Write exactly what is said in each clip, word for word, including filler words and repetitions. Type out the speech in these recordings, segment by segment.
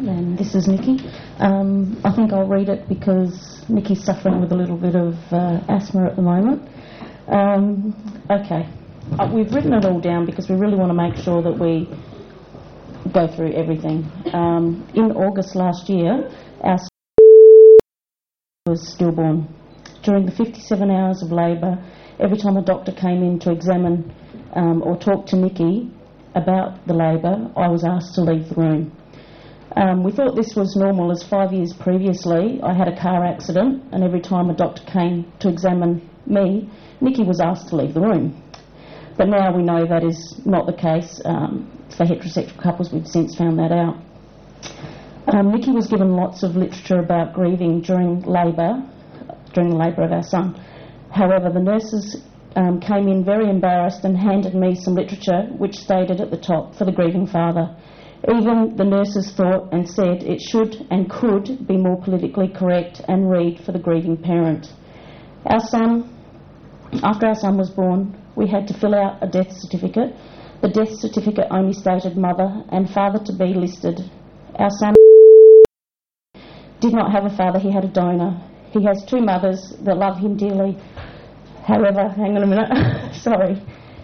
everyone, and this is Nikki. Um, I think I'll read it because Nikki's suffering with a little bit of uh, asthma at the moment. Um, okay, uh, we've written it all down because we really want to make sure that we go through everything. Um, in August last year, our son was stillborn. During the fifty-seven hours of labour, every time a doctor came in to examine um, or talk to Nikki about the labour, I was asked to leave the room. Um, we thought this was normal, as five years previously I had a car accident, and every time a doctor came to examine me, Nikki was asked to leave the room. But now we know that is not the case. Um, for heterosexual couples, we've since found that out. Um, Nikki was given lots of literature about grieving during labour, during the labour of our son. However, the nurses um, came in very embarrassed and handed me some literature which stated at the top, for the grieving father. Even the nurses thought and said it should and could be more politically correct and read for the grieving parent. Our son, after our son was born, we had to fill out a death certificate. The death certificate only stated mother and father to be listed. Our son did not have a father, he had a donor. He has two mothers that love him dearly. However, hang on a minute, sorry.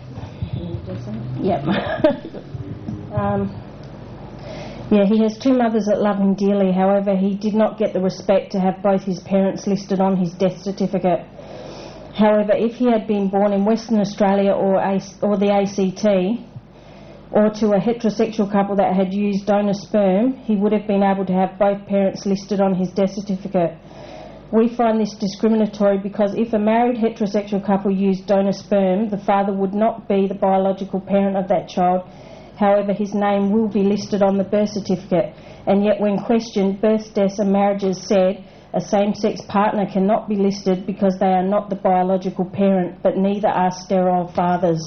Yep. um, yeah, he has two mothers that love him dearly. However, he did not get the respect to have both his parents listed on his death certificate. However, if he had been born in Western Australia or, a, or the A C T, or to a heterosexual couple that had used donor sperm, he would have been able to have both parents listed on his death certificate. We find this discriminatory because if a married heterosexual couple used donor sperm, the father would not be the biological parent of that child. However, his name will be listed on the birth certificate. And yet when questioned, births, deaths and marriages said a same-sex partner cannot be listed because they are not the biological parent, but neither are sterile fathers.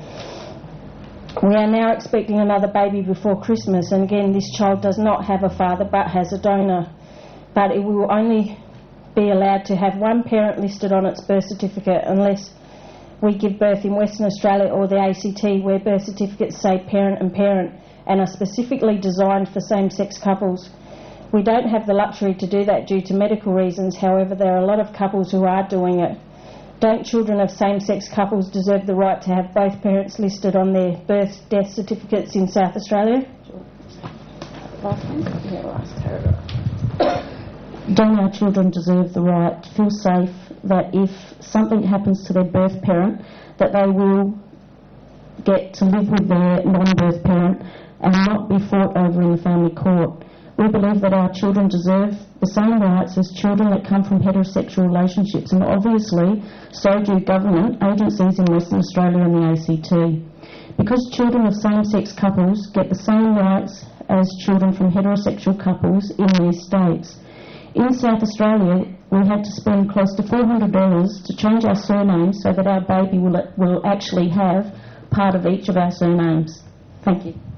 We are now expecting another baby before Christmas, and again, this child does not have a father but has a donor. But it will only be allowed to have one parent listed on its birth certificate unless we give birth in Western Australia or the A C T, where birth certificates say parent and parent and are specifically designed for same-sex couples. We don't have the luxury to do that due to medical reasons. However, there are a lot of couples who are doing it. Don't children of same-sex couples deserve the right to have both parents listed on their birth death certificates in South Australia? Last one? Yeah, last paragraph. Don't our children deserve the right to feel safe that if something happens to their birth parent, that they will get to live with their non-birth parent and not be fought over in the family court? We believe that our children deserve the same rights as children that come from heterosexual relationships, and obviously so do government agencies in Western Australia and the A C T. Because children of same-sex couples get the same rights as children from heterosexual couples in these states. In South Australia, we had to spend close to four hundred dollars to change our surnames so that our baby will, will actually have part of each of our surnames. Thank you.